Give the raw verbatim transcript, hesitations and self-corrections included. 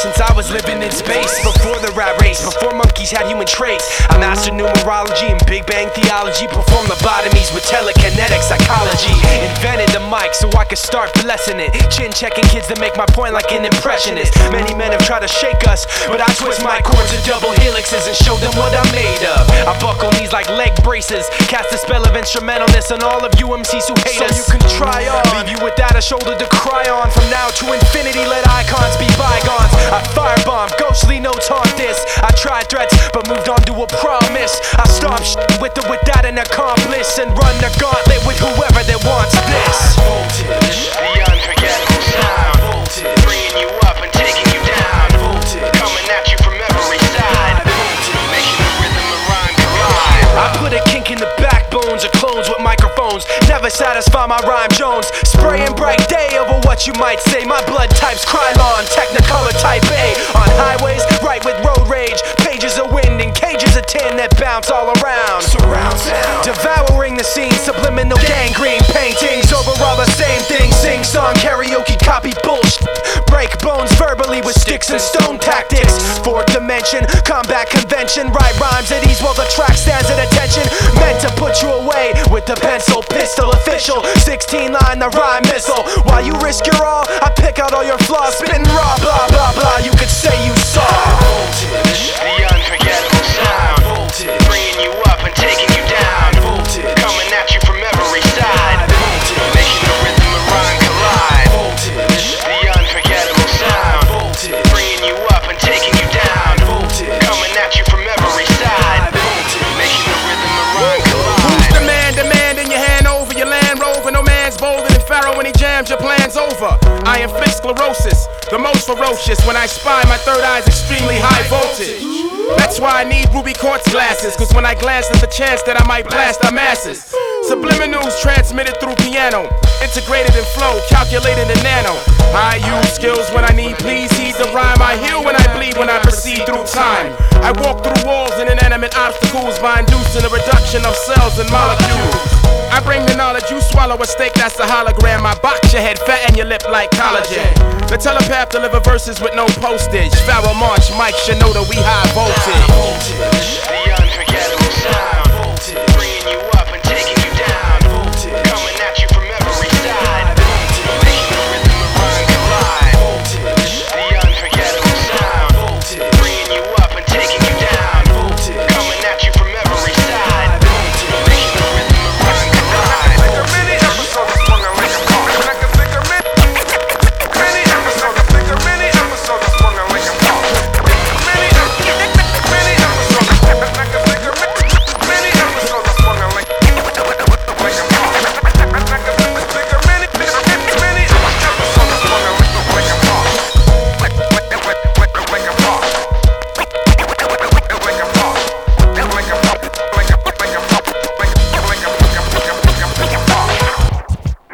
since I was living in space. Before the rat race, before monkeys had human traits, I mastered numerology and Big Bang theology. Performed lobotomies with telekinetic psychology. Invented the mic so I could start blessing it. Chin checking kids to make my point like an impressionist. Many men have tried to shake us, but I twist my chords to double helixes and show them what I'm made of. I buckle knees like leg braces, cast a spell of instrumentalness on all of you M Cs who hate so us. you can try on, leave you without a shoulder to cry on. From now to infinity, let icons be bygones. I firebomb, ghostly notes haunt this. I tried threats, but moved on to a promise. I stomp sh with or without an accomplice, and run the gauntlet with whoever that wants this. Voltage, the unforgettable sound. Voltage, bringing you up and taking you down. Voltage, coming at you from every side. Voltage, making the rhythm and rhyme collide. I put a kink in the backbones of clones with microphones. Never satisfy my rhyme Jones. Spraying bright day over what you might say. My blood type's Krylon, Technicolor type A. On highways, right with road rage. Pages of wind and cages of tin that bounce all around. surround sound. Devouring the scene, subliminal gangrene paintings over all the same things. Sing song, karaoke, copy bullshit. Break bones verbally with sticks and stone tactics. Fourth dimension, combat convention. Write rhymes at ease while the track stands at attention. Meant to put you away with the pencil pistol official. sixteen line, the rhyme missile. While you risk your all, I pick out all your flaws. Spitting raw, blah blah blah. You could say you saw. Voltage, the unforgettable sound. Voltage, bringing you up and taking you down. Voltage, coming at you from every side. Voltage, making the rhythm and rhyme collide. Voltage, the unforgettable sound. Voltage, bringing you up and taking you down. Voltage, coming at you from every side. Voltage, making the rhythm and rhyme collide. Who's the man demanding your hand over your Land Rover? No man's bolder than Pharaoh when he jams your plans over. I inflict sclerosis, the most ferocious. When I spy, my third eye's extremely high voltage. That's why I need ruby quartz glasses, cause when I glance there's a chance that I might blast our masses. Subliminals transmitted through piano, integrated in flow, calculated in nano. I use skills when I need, please heed the rhyme. I heal when I bleed, when I proceed through time. I walk through walls and inanimate obstacles by inducing a reduction of cells and molecules. I bring the knowledge, you swallow a steak, that's a hologram. I box your head, fatten your lip like collagen. The telepath deliver verses with no postage. Pharaoh March, Mike Shinoda, we high voltage. Voltage, the unforgettable sound.